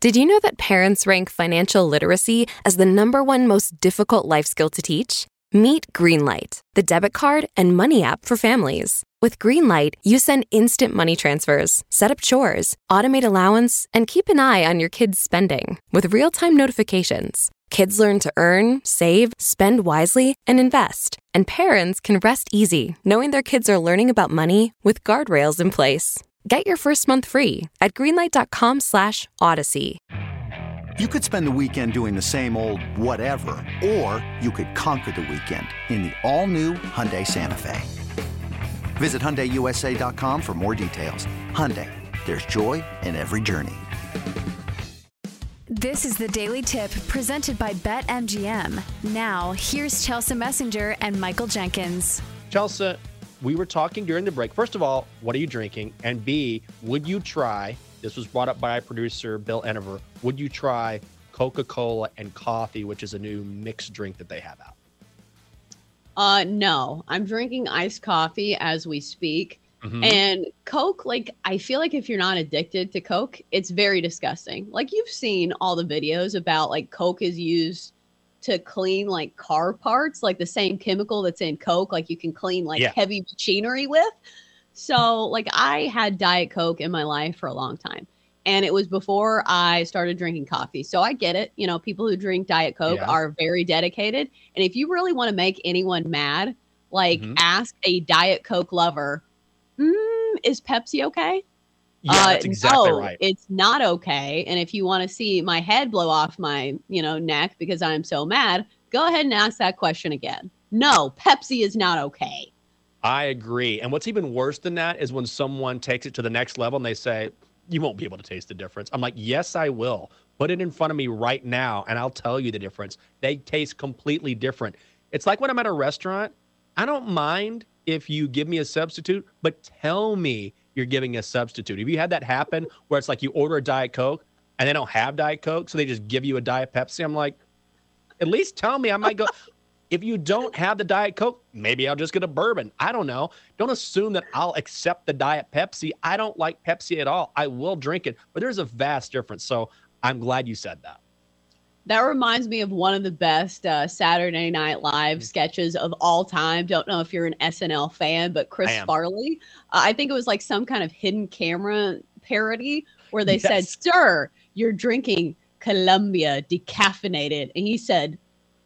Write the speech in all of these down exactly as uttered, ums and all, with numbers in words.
Did you know that parents rank financial literacy as the number one most difficult life skill to teach? Meet Greenlight, the debit card and money app for families. With Greenlight, you send instant money transfers, set up chores, automate allowance, and keep an eye on your kids' spending with real-time notifications. Kids learn to earn, save, spend wisely, and invest. And parents can rest easy knowing their kids are learning about money with guardrails in place. Get your first month free at greenlight.com slash odyssey. You could spend the weekend doing the same old whatever, or you could conquer the weekend in the all-new Hyundai Santa Fe. Visit Hyundai U S A dot com for more details. Hyundai, there's joy in every journey. This is the Daily Tip presented by BetMGM. Now, here's Chelsea Messenger and Michael Jenkins. Chelsea, we were talking during the break. First of all, what are you drinking? And B, would you try, this was brought up by producer Bill Enever, would you try Coca-Cola and coffee, which is a new mixed drink that they have out? Uh, no, I'm drinking iced coffee as we speak. Mm-hmm. And Coke, like, I feel like if you're not addicted to Coke, it's very disgusting. Like, you've seen all the videos about, like, Coke is used to clean, like, car parts, like the same chemical that's in Coke, like you can clean, like, yeah. heavy machinery with. So, like, I had Diet Coke in my life for a long time. And it was before I started drinking coffee. So I get it. You know, people who drink Diet Coke yeah. are very dedicated. And if you really want to make anyone mad, like, mm-hmm. ask a Diet Coke lover, mm, is Pepsi okay? Yeah, uh, that's exactly no, right. It's not okay. And if you want to see my head blow off my, you know, neck because I'm so mad, go ahead and ask that question again. No, Pepsi is not okay. I agree. And what's even worse than that is when someone takes it to the next level and they say, you won't be able to taste the difference. I'm like, yes, I will. Put it in front of me right now, and I'll tell you the difference. They taste completely different. It's like when I'm at a restaurant, I don't mind if you give me a substitute, but tell me you're giving a substitute. Have you had that happen where it's like you order a Diet Coke and they don't have Diet Coke, so they just give you a Diet Pepsi? I'm like, at least tell me. I might go, if you don't have the Diet Coke, maybe I'll just get a bourbon. I don't know. Don't assume that I'll accept the Diet Pepsi. I don't like Pepsi at all. I will drink it, but there's a vast difference. So I'm glad you said that. That reminds me of one of the best uh, Saturday Night Live sketches of all time. Don't know if you're an S N L fan, but Chris Farley, uh, I think it was like some kind of hidden camera parody where they yes. said, sir, you're drinking Columbia decaffeinated. And he said,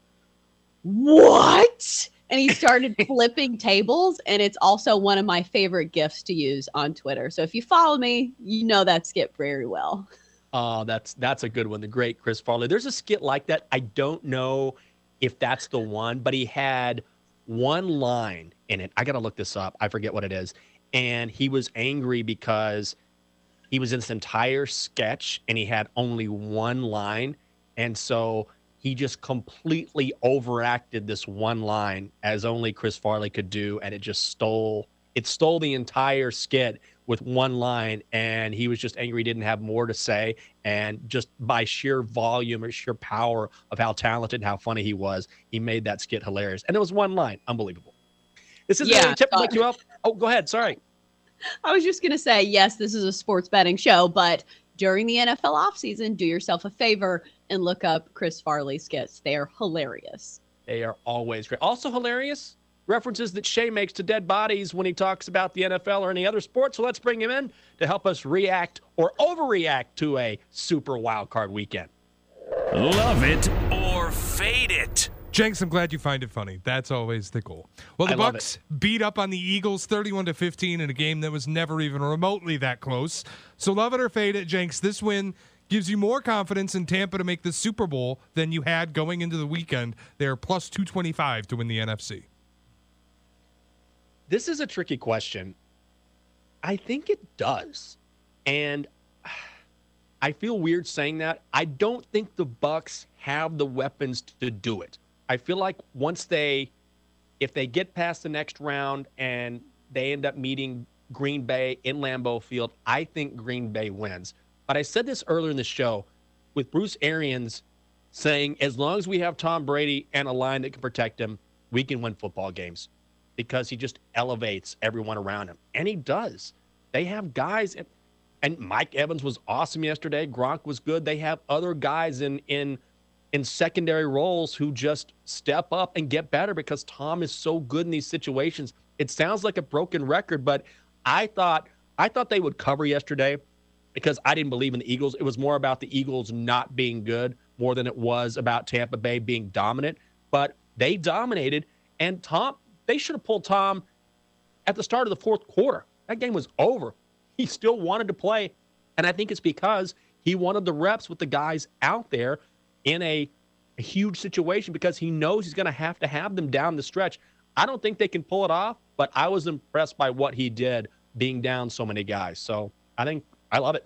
what? And he started flipping tables. And it's also one of my favorite GIFs to use on Twitter. So if you follow me, you know that skit very well. Oh, that's that's a good one. The great Chris Farley. There's a skit like that. I don't know if that's the one, but he had one line in it. I got to look this up. I forget what it is. And he was angry because he was in this entire sketch and he had only one line. And so he just completely overacted this one line as only Chris Farley could do. And it just stole, it stole the entire skit with one line, and he was just angry he didn't have more to say, and just by sheer volume or sheer power of how talented and how funny he was, he made that skit hilarious. And it was one line. Unbelievable. This is yeah, a tip to let you up. Oh, go ahead. Sorry. I was just going to say, yes, this is a sports betting show, but during the N F L offseason, do yourself a favor and look up Chris Farley skits. They are hilarious. They are always great. Also hilarious, references that Shea makes to dead bodies when he talks about the N F L or any other sport. So let's bring him in to help us react or overreact to a super wild card weekend. Love it or fade it. Jenks, I'm glad you find it funny. That's always the goal. Well, the I Bucks beat up on the Eagles thirty-one to fifteen in a game that was never even remotely that close. So love it or fade it, Jenks. This win gives you more confidence in Tampa to make the Super Bowl than you had going into the weekend. They're plus two twenty-five to win the N F C. This is a tricky question. I think it does. And I feel weird saying that. I don't think the Bucks have the weapons to do it. I feel like once they, if they get past the next round and they end up meeting Green Bay in Lambeau Field, I think Green Bay wins. But I said this earlier in the show with Bruce Arians saying, as long as we have Tom Brady and a line that can protect him, we can win football games. Because he just elevates everyone around him. And he does. They have guys. And Mike Evans was awesome yesterday. Gronk was good. They have other guys in in in secondary roles who just step up and get better because Tom is so good in these situations. It sounds like a broken record, but I thought I thought they would cover yesterday because I didn't believe in the Eagles. It was more about the Eagles not being good more than it was about Tampa Bay being dominant. But they dominated, and Tom, they should have pulled Tom at the start of the fourth quarter. That game was over. He still wanted to play, and I think it's because he wanted the reps with the guys out there in a, a huge situation because he knows he's going to have to have them down the stretch. I don't think they can pull it off, but I was impressed by what he did being down so many guys. So I think I love it.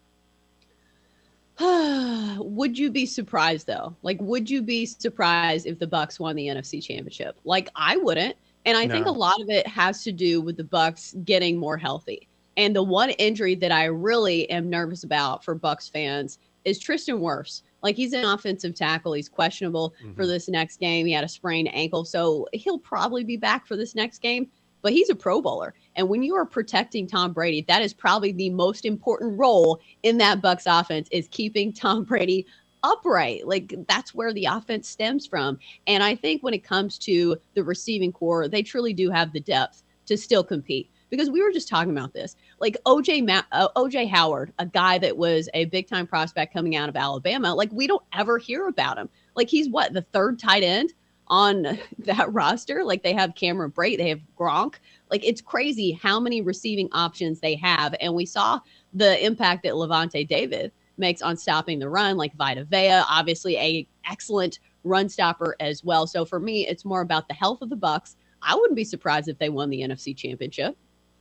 Would you be surprised, though? Like, would you be surprised if the Bucs won the N F C Championship? Like, I wouldn't. And I no. think a lot of it has to do with the Bucs getting more healthy. And the one injury that I really am nervous about for Bucs fans is Tristan Wirfs. Like, he's an offensive tackle. He's questionable mm-hmm. for this next game. He had a sprained ankle, so he'll probably be back for this next game. But he's a Pro Bowler. And when you are protecting Tom Brady, that is probably the most important role in that Bucs offense is keeping Tom Brady upright. Like, that's where the offense stems from. And I think when it comes to the receiving core, they truly do have the depth to still compete. Because we were just talking about this, like O J Ma- uh, O J Howard, a guy that was a big time prospect coming out of Alabama. Like, we don't ever hear about him. Like, he's what, the third tight end on that roster? Like, they have Cameron Brate, they have Gronk. Like, it's crazy how many receiving options they have. And we saw the impact that Levante David makes on stopping the run, like Vita Vea, obviously a excellent run stopper as well. So for me, it's more about the health of the Bucs. I wouldn't be surprised if they won the N F C Championship.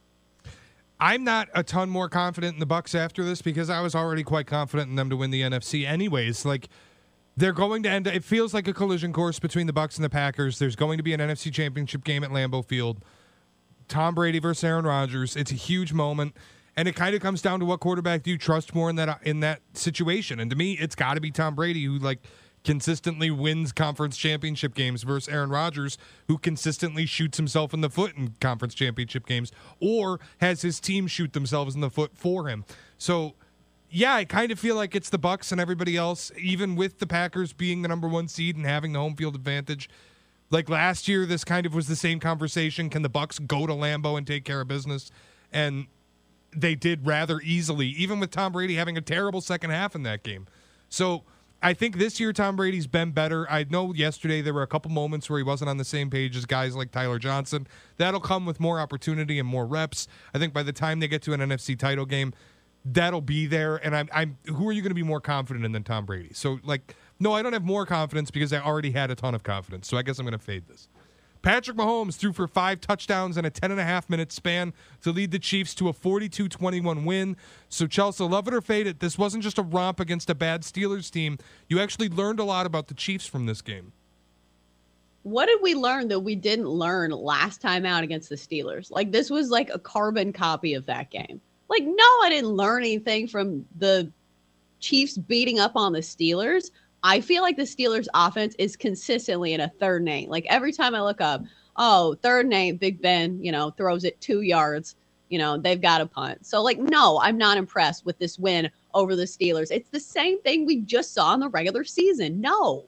I'm not a ton more confident in the Bucs after this because I was already quite confident in them to win the N F C anyways. Like, they're going to end, it feels like a collision course between the Bucs and the Packers. There's going to be an N F C Championship game at Lambeau Field. Tom Brady versus Aaron Rodgers. It's a huge moment, and it kind of comes down to what quarterback do you trust more in that in that situation. And to me, it's got to be Tom Brady, who like consistently wins conference championship games, versus Aaron Rodgers, who consistently shoots himself in the foot in conference championship games or has his team shoot themselves in the foot for him. So, yeah, I kind of feel like it's the Bucs and everybody else, even with the Packers being the number one seed and having the home field advantage. Like last year, this kind of was the same conversation. Can the Bucs go to Lambeau and take care of business? And they did rather easily, even with Tom Brady having a terrible second half in that game. So I think this year Tom Brady's been better. I know yesterday there were a couple moments where he wasn't on the same page as guys like Tyler Johnson. That'll come with more opportunity and more reps. I think by the time they get to an N F C title game, that'll be there. And I'm, I'm who are you going to be more confident in than Tom Brady? So, like, no, I don't have more confidence because I already had a ton of confidence. So I guess I'm going to fade this. Patrick Mahomes threw for five touchdowns in a ten and a half minute span to lead the Chiefs to a forty-two twenty-one win. So, Chelsea, love it or fade it, this wasn't just a romp against a bad Steelers team. You actually learned a lot about the Chiefs from this game. What did we learn that we didn't learn last time out against the Steelers? Like, this was like a carbon copy of that game. Like, no, I didn't learn anything from the Chiefs beating up on the Steelers. I feel like the Steelers offense is consistently in a third and eight. Like, every time I look up, oh, third and eight, Big Ben, you know, throws it two yards. You know, they've got a punt. So, like, no, I'm not impressed with this win over the Steelers. It's the same thing we just saw in the regular season. No.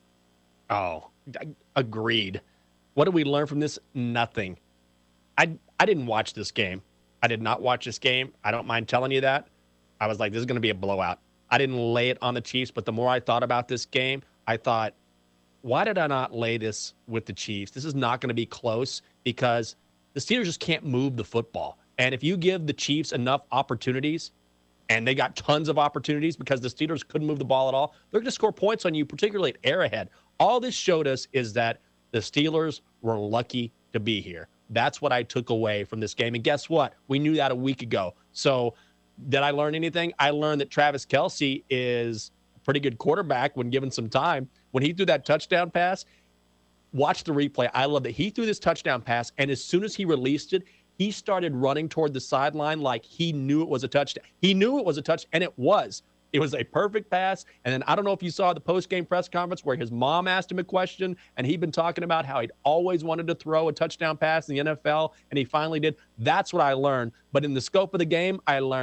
Oh, agreed. What did we learn from this? Nothing. I I didn't watch this game. I did not watch this game. I don't mind telling you that. I was like, this is going to be a blowout. I didn't lay it on the Chiefs, but the more I thought about this game, I thought, why did I not lay this with the Chiefs? This is not going to be close because the Steelers just can't move the football. And if you give the Chiefs enough opportunities, and they got tons of opportunities because the Steelers couldn't move the ball at all, they're going to score points on you, particularly at Arrowhead. All this showed us is that the Steelers were lucky to be here. That's what I took away from this game. And guess what? We knew that a week ago. So did I learn anything? I learned that Travis Kelce is a pretty good quarterback when given some time. When he threw that touchdown pass, watch the replay. I love that he threw this touchdown pass, and as soon as he released it, he started running toward the sideline like he knew it was a touchdown. He knew it was a touch, and it was. It was a perfect pass. And then I don't know if you saw the post-game press conference where his mom asked him a question, and he'd been talking about how he'd always wanted to throw a touchdown pass in the N F L, and he finally did. That's what I learned. But in the scope of the game, I learned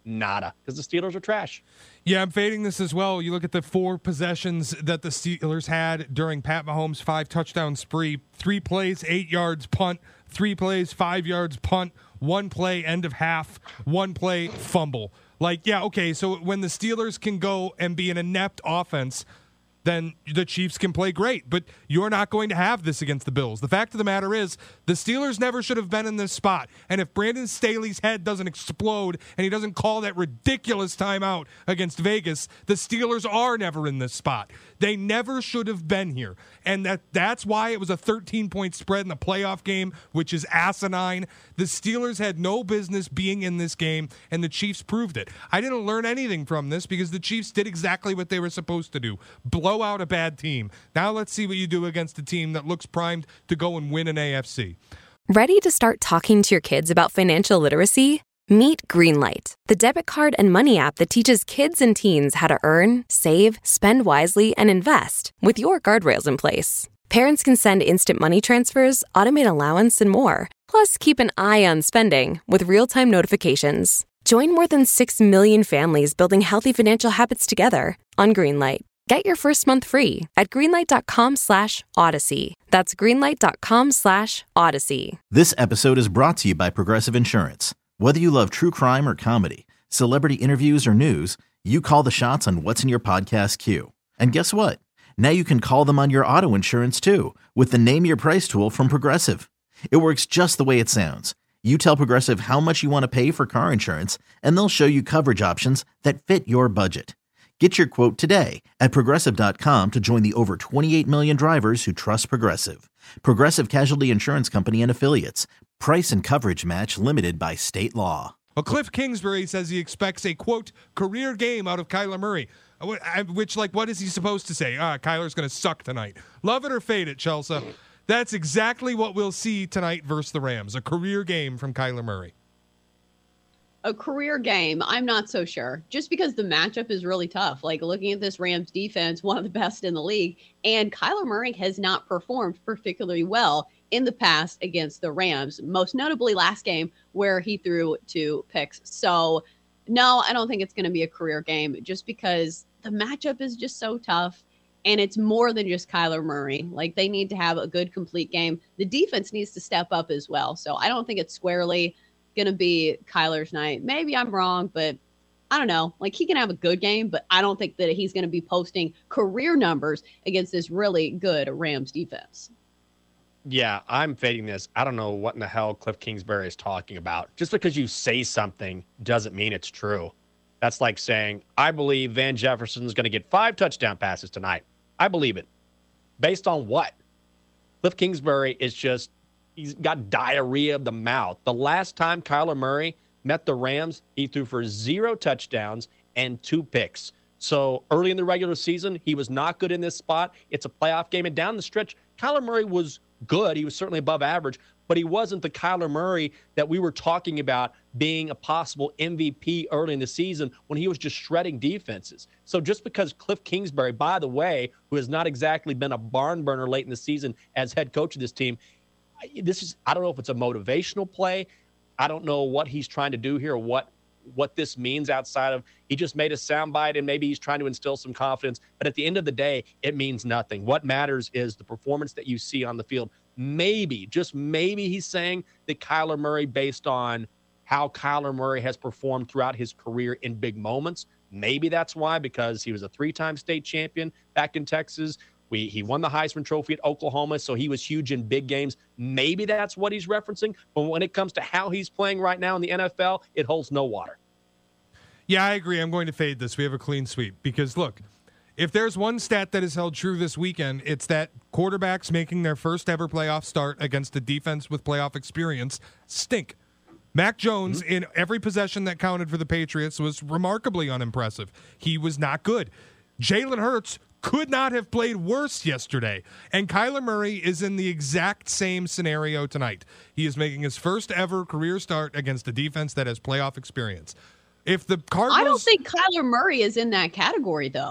Nada, because the Steelers are trash. Yeah, I'm fading this as well. You look at the four possessions that the Steelers had during Pat Mahomes' five touchdown spree. Three plays, eight yards, punt. Three plays, five yards, punt. One play, end of half. One play, fumble. Like, yeah, okay, so when the Steelers can go and be an inept offense, then the Chiefs can play great. But you're not going to have this against the Bills. The fact of the matter is, the Steelers never should have been in this spot. And if Brandon Staley's head doesn't explode and he doesn't call that ridiculous timeout against Vegas, the Steelers are never in this spot. They never should have been here. And that that's why it was a thirteen-point spread in the playoff game, which is asinine. The Steelers had no business being in this game, and the Chiefs proved it. I didn't learn anything from this because the Chiefs did exactly what they were supposed to do. Blow out a bad team. Now let's see what you do against a team that looks primed to go and win an A F C. Ready to start talking to your kids about financial literacy? Meet Greenlight, the debit card and money app that teaches kids and teens how to earn, save, spend wisely, and invest with your guardrails in place. Parents can send instant money transfers, automate allowance, and more. Plus, keep an eye on spending with real-time notifications. Join more than six million families building healthy financial habits together on Greenlight. Get your first month free at greenlight.com slash odyssey. That's greenlight.com slash odyssey. This episode is brought to you by Progressive Insurance. Whether you love true crime or comedy, celebrity interviews or news, you call the shots on what's in your podcast queue. And guess what? Now you can call them on your auto insurance too with the Name Your Price tool from Progressive. It works just the way it sounds. You tell Progressive how much you want to pay for car insurance, and they'll show you coverage options that fit your budget. Get your quote today at Progressive dot com to join the over twenty-eight million drivers who trust Progressive. Progressive Casualty Insurance Company and Affiliates. Price and coverage match limited by state law. Well, Cliff Kingsbury says he expects a, quote, career game out of Kyler Murray. Which, like, what is he supposed to say? Ah, Kyler's going to suck tonight. Love it or fade it, Chelsea. That's exactly what we'll see tonight versus the Rams. A career game from Kyler Murray. A career game, I'm not so sure. Just because the matchup is really tough. Like, looking at this Rams defense, one of the best in the league, and Kyler Murray has not performed particularly well in the past against the Rams, most notably last game where he threw two picks. So, no, I don't think it's going to be a career game just because the matchup is just so tough. And it's more than just Kyler Murray. Like, they need to have a good, complete game. The defense needs to step up as well. So I don't think it's squarely going to be Kyler's night. Maybe I'm wrong, but I don't know. Like, he can have a good game, but I don't think that he's going to be posting career numbers against this really good Rams defense. Yeah, I'm fading this. I don't know what in the hell Cliff Kingsbury is talking about. Just because you say something doesn't mean it's true. That's like saying, I believe Van Jefferson's going to get five touchdown passes tonight. I believe it. Based on what? Cliff Kingsbury is just, he's got diarrhea of the mouth. The last time Kyler Murray met the Rams, he threw for zero touchdowns and two picks. So early in the regular season, he was not good in this spot. It's a playoff game. And down the stretch, Kyler Murray was good. He was certainly above average, but he wasn't the Kyler Murray that we were talking about being a possible M V P early in the season when he was just shredding defenses. So just because Cliff Kingsbury, by the way, who has not exactly been a barn burner late in the season as head coach of this team, this is, I don't know if it's a motivational play. I don't know what he's trying to do here or what what this means outside of he just made a soundbite and maybe he's trying to instill some confidence. But at the end of the day, it means nothing. What matters is the performance that you see on the field. Maybe, just maybe he's saying that Kyler Murray, based on how Kyler Murray has performed throughout his career in big moments, maybe that's why, because he was a three-time state champion back in Texas. We, he won the Heisman Trophy at Oklahoma, so he was huge in big games. Maybe that's what he's referencing. But when it comes to how he's playing right now in the N F L, it holds no water. Yeah, I agree. I'm going to fade this. We have a clean sweep. Because, look, if there's one stat that is held true this weekend, it's that quarterbacks making their first ever playoff start against a defense with playoff experience stink. Mac Jones, mm-hmm. in every possession that counted for the Patriots, was remarkably unimpressive. He was not good. Jalen Hurts could not have played worse yesterday. And Kyler Murray is in the exact same scenario tonight. He is making his first ever career start against a defense that has playoff experience. If the Cardinals, I don't think Kyler Murray is in that category, though.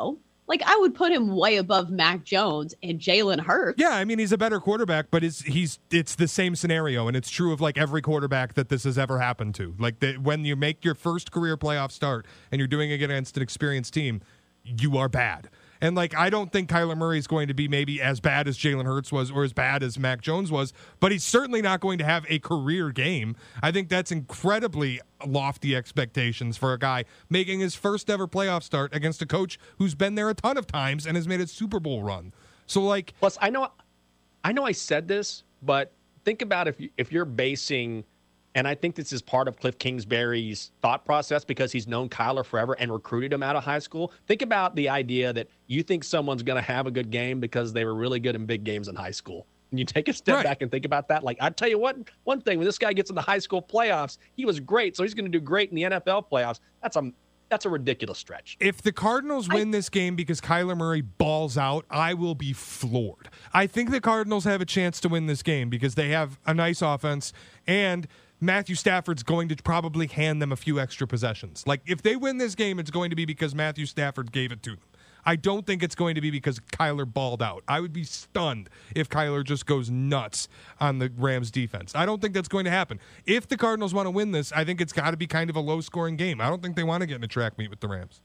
Like, I would put him way above Mac Jones and Jalen Hurts. Yeah, I mean, he's a better quarterback, but it's, he's it's the same scenario, and it's true of, like, every quarterback that this has ever happened to. Like, the, when you make your first career playoff start and you're doing it against an experienced team, you are bad. And, like, I don't think Kyler Murray is going to be maybe as bad as Jalen Hurts was or as bad as Mac Jones was, but he's certainly not going to have a career game. I think that's incredibly lofty expectations for a guy making his first ever playoff start against a coach who's been there a ton of times and has made a Super Bowl run. So, like... Plus, I know I know I said this, but think about if, you, if you're basing... And I think this is part of Cliff Kingsbury's thought process because he's known Kyler forever and recruited him out of high school. Think about the idea that you think someone's going to have a good game because they were really good in big games in high school. And you take a step right. back and think about that. Like, I tell you what, one thing, when this guy gets in the high school playoffs, he was great, so he's going to do great in the N F L playoffs. That's a that's a ridiculous stretch. If the Cardinals win I, this game because Kyler Murray balls out, I will be floored. I think the Cardinals have a chance to win this game because they have a nice offense and Matthew Stafford's going to probably hand them a few extra possessions. Like, if they win this game, it's going to be because Matthew Stafford gave it to them. I don't think it's going to be because Kyler balled out. I would be stunned if Kyler just goes nuts on the Rams defense. I don't think that's going to happen. If the Cardinals want to win this, I think it's got to be kind of a low-scoring game. I don't think they want to get in a track meet with the Rams.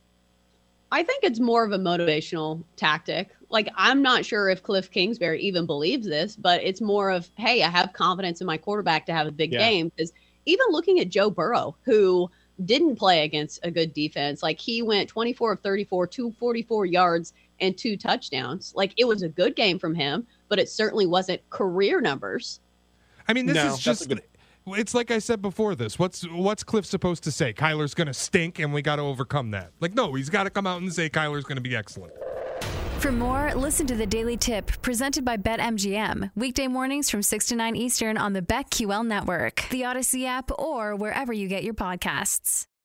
I think it's more of a motivational tactic. Like, I'm not sure if Cliff Kingsbury even believes this, but it's more of, hey, I have confidence in my quarterback to have a big yeah. game. Because even looking at Joe Burrow, who didn't play against a good defense, like he went twenty-four of thirty-four, two forty-four yards and two touchdowns. Like, it was a good game from him, but it certainly wasn't career numbers. I mean, this no, is just... Good- It's like I said before this. What's what's Cliff supposed to say? Kyler's going to stink and we got to overcome that. Like, no, he's got to come out and say Kyler's going to be excellent. For more, listen to The Daily Tip presented by BetMGM. Weekday mornings from six to nine Eastern on the BetQL network, the Odyssey app, or wherever you get your podcasts.